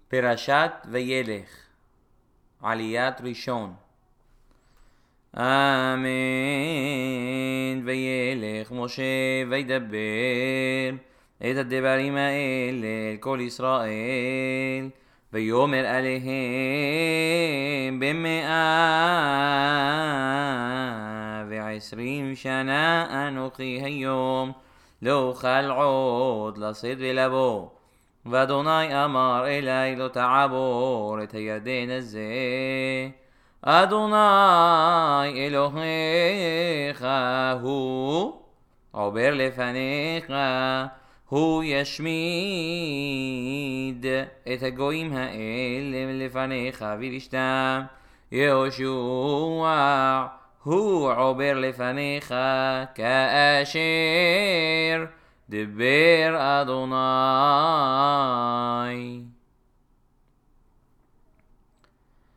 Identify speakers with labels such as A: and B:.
A: פרשת וילך, עליית ראשון. אמן. וילך משה וידבר את הדברים האלה אל כל ישראל, ויאמר עליהם 120 שנה אנוכי היום לא אוכל עוד לשאת ולבוא. ואדוני אמר אלי לא תעבור את הירדן הזה, אדוני אלוהיך הוא עובר לפניך, הוא ישמיד את הגויים האלה לפניך וירשתם. יהושע הוא עובר לפניך כאשר דבר אדוני.